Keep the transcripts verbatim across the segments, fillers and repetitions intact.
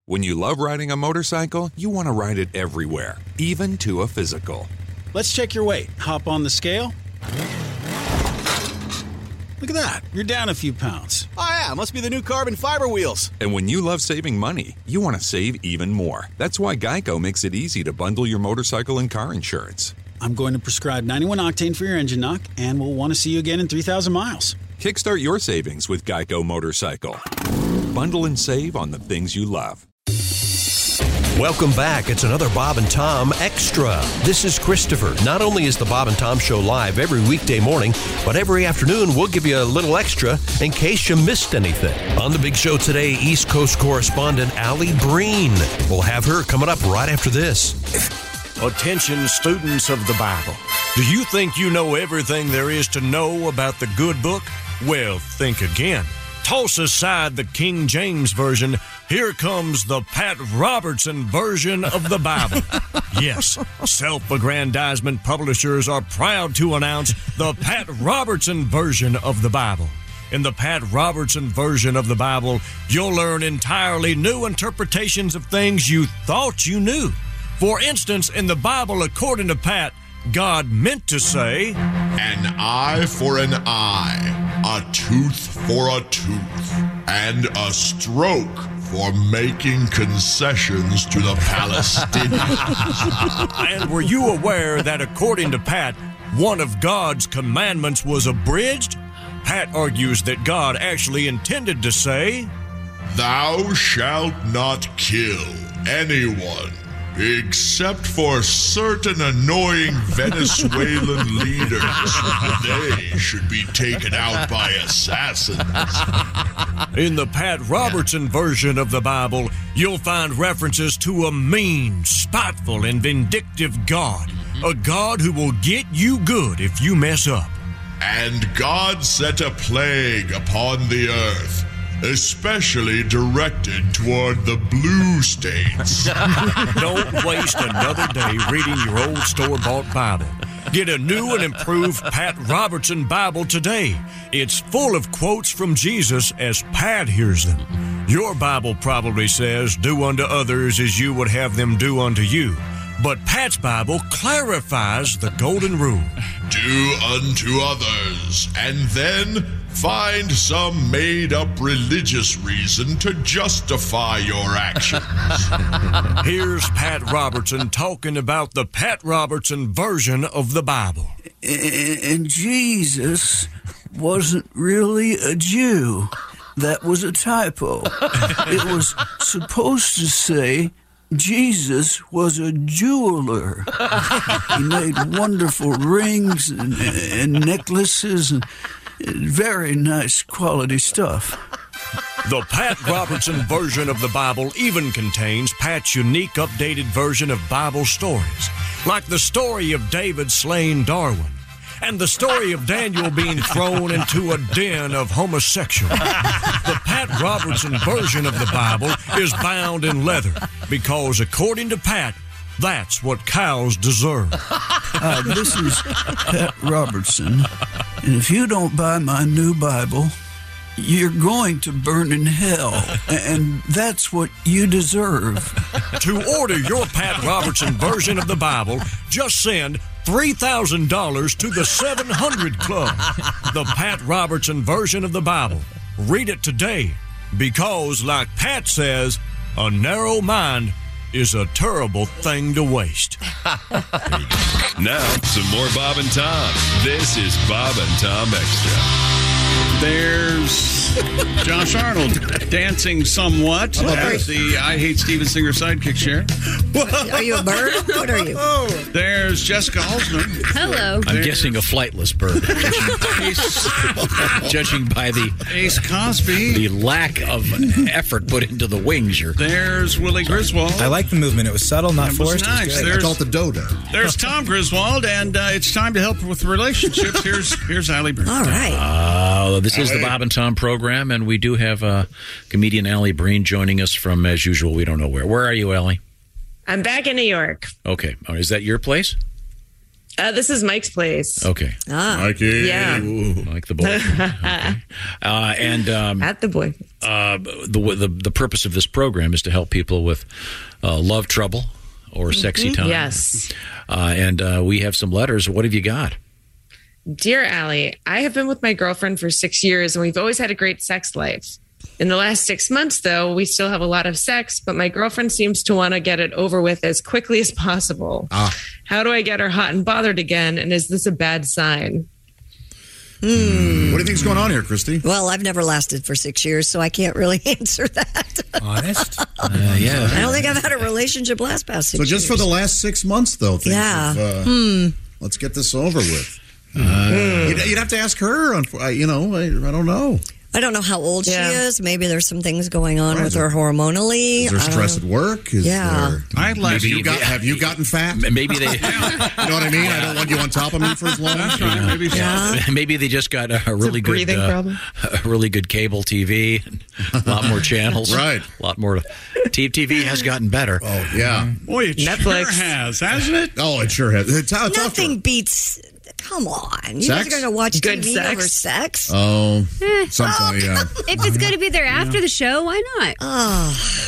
When you love riding a motorcycle, you want to ride it everywhere, even to a physical. Let's check your weight. Hop on the scale. Look at that. You're down a few pounds. Oh, yeah. Must be the new carbon fiber wheels. And when you love saving money, you want to save even more. That's why Geico makes it easy to bundle your motorcycle and car insurance. I'm going to prescribe ninety-one octane for your engine knock, and we'll want to see you again in three thousand miles. Kickstart your savings with Geico Motorcycle. Bundle and save on the things you love. Welcome back. It's another Bob and Tom Extra. This is Christopher. Not only is the Bob and Tom Show live every weekday morning, but every afternoon we'll give you a little extra in case you missed anything. On the big show today, East Coast correspondent Allie Breen. We'll have her coming up right after this. Attention, students of the Bible. Do you think you know everything there is to know about the good book? Well, think again. Toss aside the King James Version. Here comes the Pat Robertson version of the Bible. Yes, self-aggrandizement publishers are proud to announce the Pat Robertson version of the Bible. In the Pat Robertson version of the Bible, you'll learn entirely new interpretations of things you thought you knew. For instance, in the Bible, according to Pat, God meant to say, an eye for an eye, a tooth for a tooth, and a stroke for making concessions to the Palestinians. And were you aware that according to Pat, one of God's commandments was abridged? Pat argues that God actually intended to say, thou shalt not kill anyone except for certain annoying Venezuelan leaders. They should be taken out by assassins. In the Pat Robertson version of the Bible, you'll find references to a mean, spiteful, and vindictive God. A God who will get you good if you mess up. And God set a plague upon the earth, especially directed toward the blue states. Don't waste another day reading your old store-bought Bible. Get a new and improved Pat Robertson Bible today. It's full of quotes from Jesus as Pat hears them. Your Bible probably says, do unto others as you would have them do unto you. But Pat's Bible clarifies the golden rule. Do unto others, and then find some made-up religious reason to justify your actions. Here's Pat Robertson talking about the Pat Robertson version of the Bible. And Jesus wasn't really a Jew. That was a typo. It was supposed to say Jesus was a jeweler. He made wonderful rings and, and necklaces and very nice quality stuff. The Pat Robertson version of the Bible even contains Pat's unique updated version of Bible stories, like the story of David slaying Darwin, and the story of Daniel being thrown into a den of homosexuals. The Pat Robertson version of the Bible is bound in leather because, according to Pat, that's what cows deserve. Uh, this is Pat Robertson, and if you don't buy my new Bible, you're going to burn in hell, and that's what you deserve. To order your Pat Robertson version of the Bible, just send three thousand dollars to the seven hundred Club. The Pat Robertson version of the Bible. Read it today, because, like Pat says, a narrow mind is a terrible thing to waste. Now, some more Bob and Tom. This is Bob and Tom Extra. There's Josh Arnold dancing somewhat Oh, as the I Hate Steven Singer sidekick share. Are you a bird? What are you? There's Jessica Alsman. Hello. I'm guessing a flightless bird, judging, judging by the Ace Cosby. The lack of effort put into the wings. You're... There's Willie Griswold. I like the movement. It was subtle, not That was forced. nice. It was good. There's- I call it the dodo. There's Tom Griswold, and uh, it's time to help with relationships. Here's here's Allie Breen. All right. Uh, this is the Bob and Tom program, and we do have uh, comedian Allie Breen joining us from, as usual, we don't know where. Where are you, Allie? I'm back in New York. Okay. Oh, is that your place? Uh, this is Mike's place. Okay. Ah. Mikey. Yeah. Ooh, like the boy. Okay. Uh, and um, At the boy. uh, the, the the purpose of this program is to help people with uh, love trouble or sexy time. Yes. Uh, and uh, we have some letters. What have you got? Dear Allie, I have been with my girlfriend for six years and we've always had a great sex life. In the last six months, though, we still have a lot of sex, but my girlfriend seems to want to get it over with as quickly as possible. Ah. How do I get her hot and bothered again? And is this a bad sign? Hmm. What do you think's going on here, Christy? Well, I've never lasted for six years, so I can't really answer that. Honest? Uh, yeah. I don't think I've had a relationship last past six So years. just for the last six months, though, things Yeah. have, uh, Hmm. let's get this over with. Uh, you'd, you'd have to ask her. On, uh, you know, I, I don't know. I don't know how old Yeah. she is. Maybe there's some things going on Right. with her hormonally. Is there I don't stress at know. work? Is Yeah. there, I'd like have, you to- got, have you gotten fat? Maybe they. You know what I mean? I don't want you on top of me for as long. That's right. Maybe so. Yeah. Maybe they just got a, a really good, breathing uh, problem. a really good cable T V, a lot more channels, Right. A lot more. T V has gotten better. Oh, yeah. Boy, it Netflix. sure has, hasn't it? Oh, it sure has. It's, it's Nothing beats. Come on. You guys Sex? are going to watch Good T V sex. over sex? Oh, Eh. sometimes, yeah. If it's going to be there after the show, why not? Oh.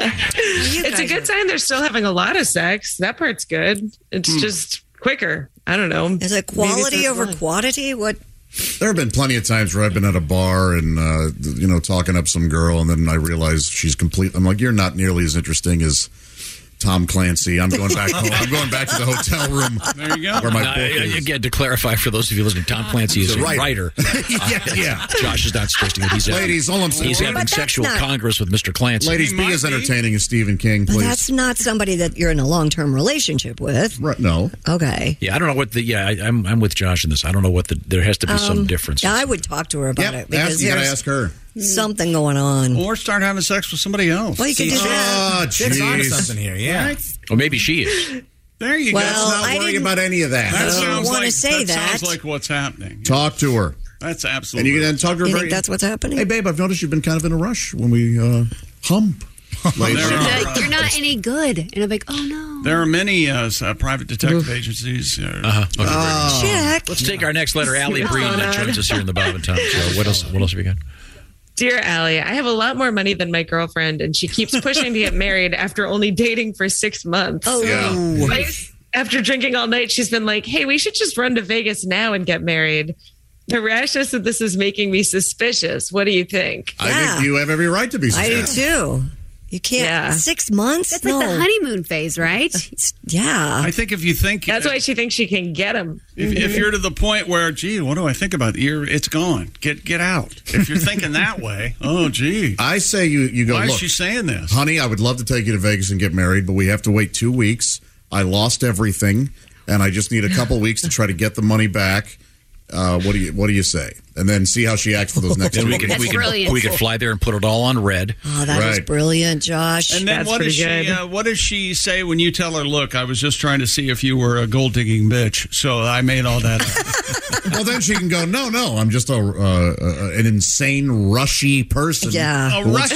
It's a good sign they're still having a lot of sex. That part's good. It's Hmm. just quicker. I don't know. Is it Maybe quality it's over fun. quantity? What? There have been plenty of times where I've been at a bar and, uh, you know, talking up some girl, and then I realize she's complete. I'm like, you're not nearly as interesting as Tom Clancy. I'm going back home. I'm going back to the hotel room. There you go. Where my Uh, book is. again, to clarify for those of you listening, Tom Clancy is He's a a writer. writer. yeah, yeah. Josh is not suggesting that he's having, Ladies, all I'm saying- he's having But that's sexual not- congress with Mister Clancy. Ladies, He be might as be. entertaining as Stephen King, But please. that's not somebody that you're in a long-term relationship with. Right, no. Okay. Yeah, I don't know what the. Yeah, I, I'm I'm with Josh in this. I don't know what the. There has to be some Um, difference. I would talk to her about Yep, it because ask, you got to there's ask her. something going on. Or start having sex with somebody else. Well, you can do that. Oh, Dick's onto jeez. something here, yeah. Or maybe she is. There you Well, go. Let's not I worry didn't- about any of that. That I don't sounds wanna like, say that sounds that. like what's happening. Talk to her. That's And absolutely. you can then talk to her You very- think that's what's happening? Hey, babe, I've noticed you've been kind of in a rush when we uh, hump. lately. There are- Like, you're not any good. And I'm like, oh no. There are many uh, s- uh, private detective agencies. Uh, Uh-huh. Okay, very good. Check. Let's take our next letter. Allie What's Breen going that on? joins us here in the Bob and Tom Show. What else? What else have we got? Dear Allie, I have a lot more money than my girlfriend, and she keeps pushing to get married after only dating for six months. Oh, Yeah. Like, after drinking all night, she's been like, hey, we should just run to Vegas now and get married. The rashness of this is making me suspicious. What do you think? I Yeah. think you have every right to be I do suspicious. too. You can't. Yeah. Six months? That's no. like the honeymoon phase, right? Yeah. I think if you think That's why she thinks she can get him. if, if you're to the point where, gee, what do I think about it? You're, it's gone. Get get out. If you're thinking that way, oh, gee. I say you, you go, Why is look, she saying this? honey, I would love to take you to Vegas and get married, but we have to wait two weeks. I lost everything, and I just need a couple weeks to try to get the money back. Uh, what do you What do you say? And then see how she acts for those next two we weeks. could, we, could, we could fly there and put it all on red. Oh, that is Right. brilliant, Josh. And then That's what does pretty she? good. Uh, what does she say when you tell her, "Look, I was just trying to see if you were a gold digging bitch, so I made all that up." Well, then she can go, no, no, I'm just a uh, uh, an insane, rushy person. Yeah. A rush.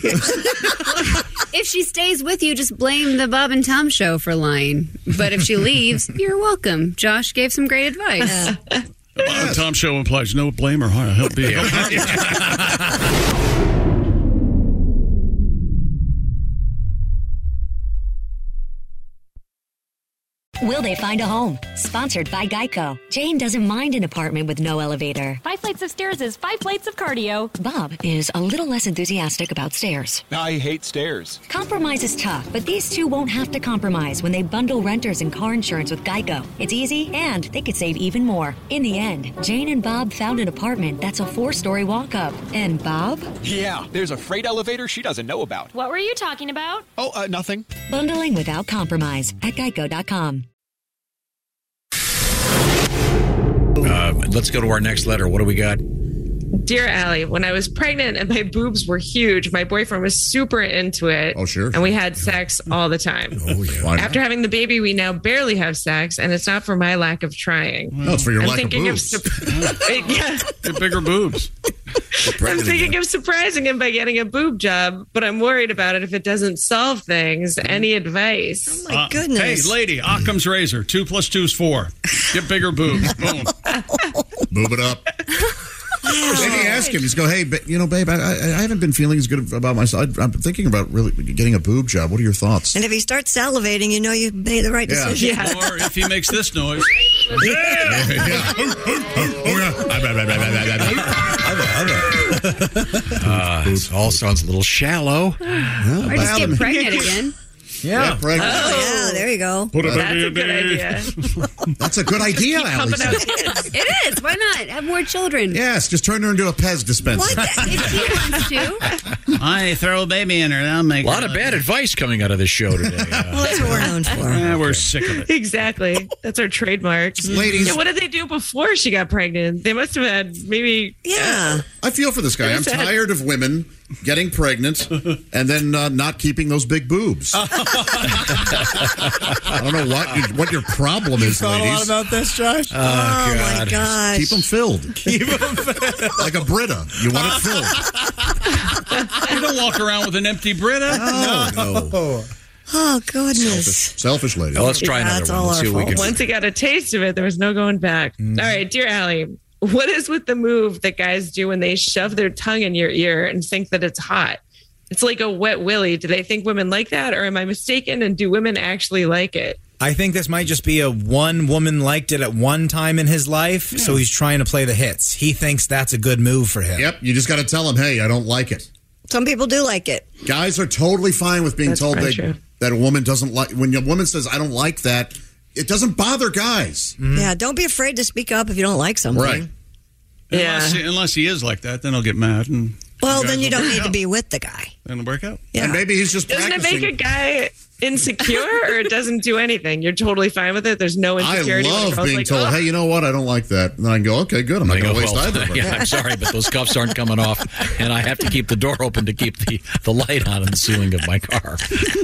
If she stays with you, just blame the Bob and Tom Show for lying. But if she leaves, you're welcome. Josh gave some great advice. The Bob and Tom Show implies no blame or harm. He'll be. Will they find a home? Sponsored by Geico. Jane doesn't mind an apartment with no elevator. Five flights of stairs is five plates of cardio. Bob is a little less enthusiastic about stairs. I hate stairs. Compromise is tough, but these two won't have to compromise when they bundle renters and car insurance with Geico. It's easy, and they could save even more. In the end, Jane and Bob found an apartment that's a four-story walk-up. And Bob? Yeah, there's a freight elevator she doesn't know about. What were you talking about? Oh, uh, nothing. Bundling without compromise at geico dot com. Uh, let's go to our next letter. What do we got? Dear Allie, when I was pregnant and my boobs were huge, my boyfriend was super into it. Oh, sure. And we had sex all the time. Oh, yeah. Why not? After having the baby, we now barely have sex, and it's not for my lack of trying. No, it's for your I'm lack of thinking boobs. Of, sup- yeah. Get bigger boobs. I'm thinking of surprising him by getting a boob job, but I'm worried about it if it doesn't solve things. Any advice? Oh, my goodness. Hey, lady, Occam's razor. Two plus two is four. Get bigger boobs. Boom. Boob it up. Maybe ask him. Just go, hey, ba- you know, babe, I, I, I haven't been feeling as good about myself. I'm thinking about really getting a boob job. What are your thoughts? And if he starts salivating, you know you made the right Yeah. decision. Yeah. Or if he makes this noise. Uh, it all sounds a little shallow. Or just get pregnant again. Yeah, pregnant. Oh, yeah, there you go. Put a That's baby a in good me. idea. That's a good idea, Keep Allie. pumping out kids. It is. Why not? Have more children. Yes, just turn her into a Pez dispenser. If he wants to. I throw a baby in her. That'll make A lot of bad advice coming out of this show today. Uh, Well, that's what we're known for. Yeah, we're sick of it. Exactly. That's our trademark. Ladies. Yeah, what did they do before she got pregnant? They must have had maybe. Yeah. I feel for this guy. I'm Sad. tired of women getting pregnant and then uh, not keeping those big boobs. I don't know what you, what your problem is, Thought a lot ladies. about this, Josh. oh, Oh, my God. gosh. Keep them filled. Keep them filled. Like a Brita. You want it filled. You don't walk around with an empty Brita. No, no. Oh, goodness. Selfish, selfish lady. Well, let's try Yeah, another that's one. all Let's our see what we can fault. do. Once he got a taste of it, there was no going back. Mm. All right, dear Allie, what is with the move that guys do when they shove their tongue in your ear and think that it's hot? It's like a wet willy. Do they think women like that, or am I mistaken? And do women actually like it? I think this might just be a one woman liked it at one time in his life, so he's trying to play the hits. He thinks that's a good move for him. Yep, you just got to tell him, hey, I don't like it. Some people do like it. Guys are totally fine with being That's told probably they, true. that a woman doesn't like. When a woman says, I don't like that, it doesn't bother guys. Yeah, don't be afraid to speak up if you don't like something. Right. Unless, he, unless he is like that, then he'll get mad. And Well, guys then you will don't work need to out. be with the guy. Then it'll work out. Yeah. And maybe he's just Doesn't practicing. it make a guy insecure, or it doesn't do anything? You're totally fine with it. There's no I insecurity. when a love girl's being like, told, "Oh." hey, you know what? I don't like that. And then I can go, okay, good. I'm not They going to go, waste well, either of yeah, them. I'm sorry, but those cuffs aren't coming off, and I have to keep the door open to keep the, the light on in the ceiling of my car.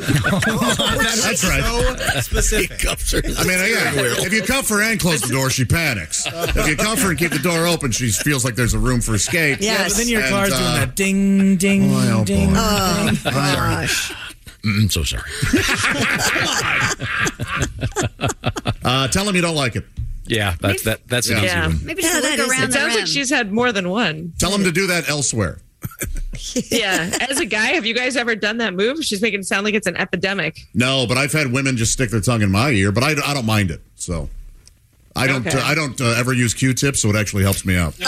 That's right. So specific. Cuffs are I mean, yeah, if you cuff her and close the door, she panics. If you cuff her and keep the door open, she feels like there's a room for escape. Yes. Yeah, but then your And, car's uh, doing that ding, ding, oh, ding. boy. Oh, gosh. Mm, so sorry. Uh, tell him you don't like it. Yeah, that's that. That's an Yeah. easy one. Maybe Yeah, just that look is- around It the sounds rim. like she's had more than one. Tell him to do that elsewhere. Yeah. As a guy, have you guys ever done that move? She's making it sound like it's an epidemic. No, but I've had women just stick their tongue in my ear, but I, I don't mind it. So I don't Okay. uh, I don't uh, ever use Q-tips, so it actually helps me out.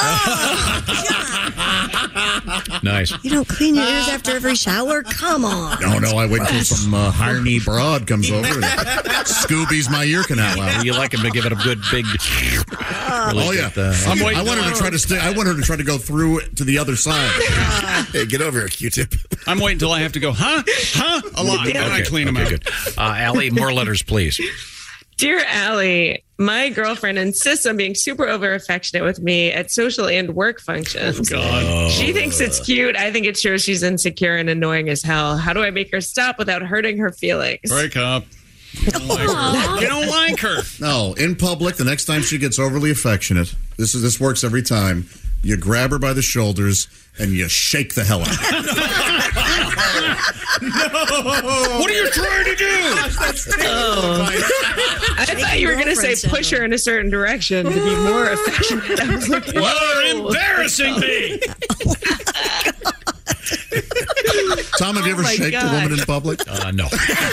Nice. You don't clean your ears after every shower? Come on. No, no, I wait until some uh, Harney broad comes over and Scooby's my ear canal out. You like him to give it a good big. Oh yeah, Good, uh, I'm waiting I want her to try to stay. I want her to try to go through to the other side. Hey, get over here, Q-tip. I'm waiting until I have to go, huh? Huh? A lot. And I clean them okay, out. good. Uh, Allie, more letters, please. Dear Allie, my girlfriend insists on being super over affectionate with me at social and work functions. Oh, God. She thinks it's cute. I think it shows she's insecure and annoying as hell. How do I make her stop without hurting her feelings? Break up. You don't like her. You don't like her. No, in public, the next time she gets overly affectionate, this is this works every time. You grab her by the shoulders and you shake the hell out of her. No. What are you trying to do? Oh. I thought you were going to say push her in a certain direction to be more affectionate. I was like, You're whoa. embarrassing me. Tom, have you Oh ever my shaked a God. woman in public? Uh, no.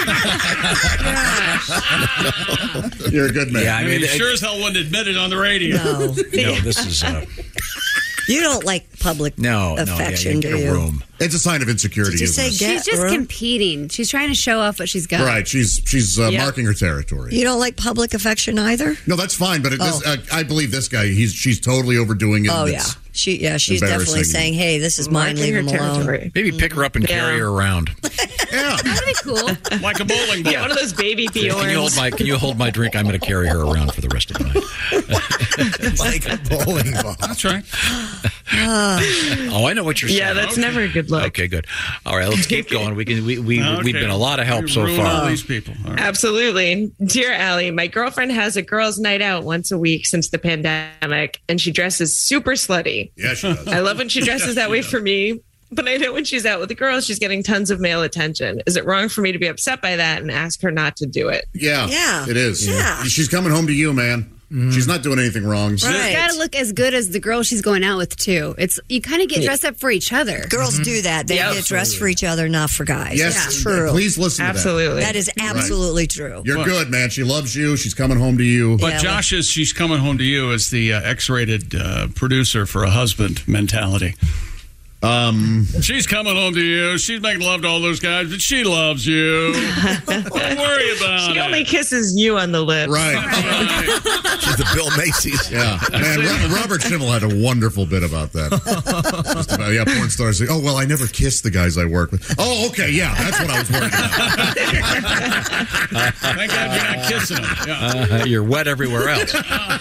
You're a good man. Yeah, I I mean, mean, it- sure as hell wouldn't admit it on the radio. No. no, this is uh, You don't like public no, no. Yeah, affection, you get do a you? room. It's a sign of insecurity. Did you isn't say it? get She's just room? competing. She's trying to show off what she's got. Right, she's she's uh, Yeah. marking her territory. You don't like public affection either? No, that's fine, but it, this, Oh. uh, I believe this guy. He's she's totally overdoing it. Oh, and yeah. it's- She, yeah, she's definitely embarrassing. saying, hey, this is mine, Marking leave her him alone. territory. Maybe pick her up and Yeah. carry her around. Yeah. That'd be cool. Like a bowling ball. Yeah, one of those baby Can you hold Bjorns. my Can you hold my drink? I'm going to carry her around for the rest of the night. Like a bowling ball. That's right. Oh, I know what you're saying. Yeah, that's never a good look. Okay, good. All right, let's keep going. We can. We, we Okay. we've been a lot of help so Ruin far. all these people. All right. Absolutely. Dear Allie, my girlfriend has a girls' night out once a week since the pandemic, and she dresses super slutty. Yeah, she does. I love when she dresses that way for me, but I know when she's out with the girls, she's getting tons of male attention. Is it wrong for me to be upset by that and ask her not to do it? Yeah, Yeah. it is. Yeah. She's coming home to you, man. She's not doing anything wrong. She's got to look as good as the girl she's going out with too. It's you kind of get dressed up for each other. Girls do that. They Yep. get dressed for each other, not for guys. Yes, That's true. please listen to that. Absolutely. That is absolutely true. You're good, man. She loves you. She's coming home to you. But Yeah, Josh is, she's coming home to you as the uh, X-rated uh, producer for a husband mentality. Um, She's coming home to you. She's making love to all those guys, but she loves you. Don't worry about She it. only kisses you on the lips. right. She's the Bill Macy's. Yeah. Man, Ro- Robert Schimmel had a wonderful bit about that. Just about, yeah, porn stars say, oh, well, I never kiss the guys I work with. Oh, okay, yeah, that's what I was worried about. Thank God you're not kissing him. Yeah. Uh, you're wet everywhere else.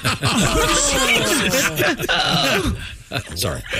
Sorry.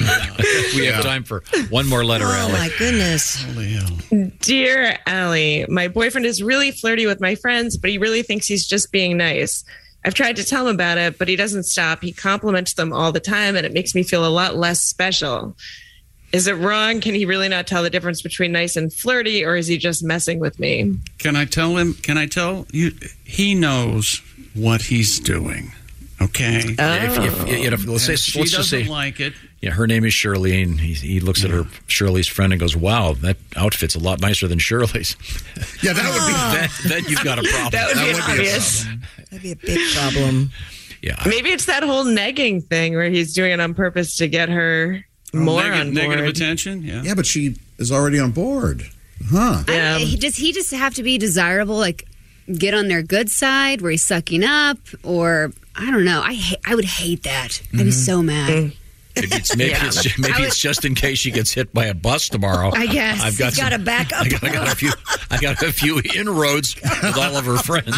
We have time for one more letter, Oh, Allie. my goodness. Holy hell. Dear Allie, my boyfriend is really flirty with my friends, but he really thinks he's just being nice. I've tried to tell him about it, but he doesn't stop. He compliments them all the time, and it makes me feel a lot less special. Is it wrong? Can he really not tell the difference between nice and flirty, or is he just messing with me? Can I tell him? Can I tell you? He knows what he's doing. Okay. If, if, if, if, let's say, And she let's just doesn't say, like it. yeah, her name is Shirley, and he, he looks at her, Shirley's friend, and goes, "Wow, that outfit's a lot nicer than Shirley's." Yeah, that would be. Then, then you've got a problem. That would That be would be a obvious. That'd be a big problem. Yeah. Maybe it's that whole negging thing where he's doing it on purpose to get her more Neg- on board. negative attention. Yeah. Yeah, but she is already on board. Huh. Yeah. I- he- does he just have to be desirable? Like, get on their good side where he's sucking up, or I don't know. I ha- I would hate that. I'd be so mad. Maybe it's maybe, Yeah. it's, ju- maybe I it's just in case she gets hit by a bus tomorrow. I guess. I've got He's got some- to back up. I got, I got a few. I got a few inroads with all of her friends.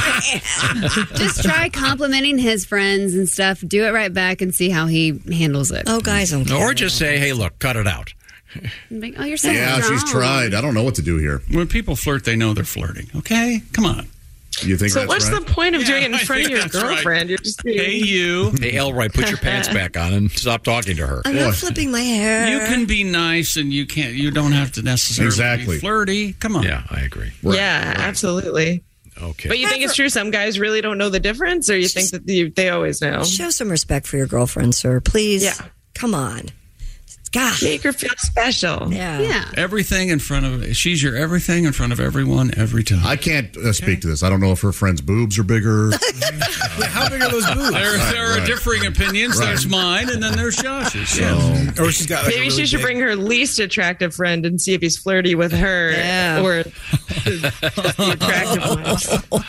Just try complimenting his friends and stuff. Do it right back and see how he handles it. Oh, guys don't care. Or just say, "Hey, look, cut it out." Like, oh, you're so Yeah, strong. she's tried. I don't know what to do here. When people flirt, they know they're flirting. Okay, come on. You think So that's what's right? the point of Yeah, doing it in I front of think your that's right. girlfriend? You're just being... Hey, you. Hey, Elroy, put your pants back on and stop talking to her. I'm not flipping my hair. You can be nice, and you can't. You don't have to necessarily Exactly. be flirty. Come on. Yeah, I agree. Yeah, absolutely. Okay. But you think it's true some guys really don't know the difference, or you think that you, they always know? Show some respect for your girlfriend, sir. Please. Yeah. Come on. God. Make her feel special. Yeah. Yeah. Everything in front of she's your everything in front of everyone every time. I can't uh, speak to this. I don't know if her friend's boobs are bigger. How big are those boobs? There, Right, there are right. differing opinions. Right. There's mine, and then there's Josh's. So, Yeah. Or she's got like Maybe a really she should big- bring her least attractive friend and see if he's flirty with her Yeah. or the attractive ones.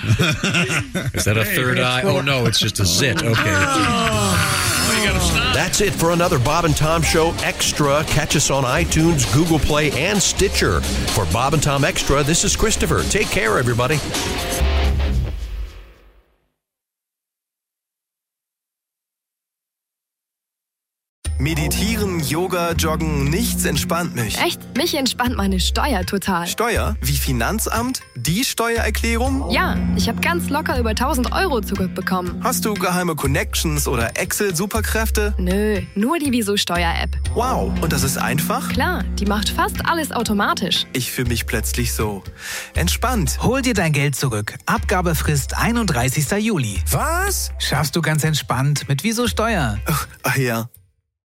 Is that a third eye? Oh no, it's just a zit. Okay. That's it for another Bob and Tom Show Extra. Catch us on iTunes, Google Play, and Stitcher. For Bob and Tom Extra, this is Christopher. Take care, everybody. Meditieren, Yoga, Joggen, nichts entspannt mich. Echt? Mich entspannt meine Steuer total. Steuer? Wie Finanzamt? Die Steuererklärung? Ja, ich habe ganz locker über tausend Euro zurückbekommen. Hast du geheime Connections oder Excel-Superkräfte? Nö, nur die Wieso-Steuer-App. Wow, und das ist einfach? Klar, die macht fast alles automatisch. Ich fühle mich plötzlich so entspannt. Hol dir dein Geld zurück. Abgabefrist einunddreißigster Juli. Was? Schaffst du ganz entspannt mit Wieso Steuer. Ach, ach ja.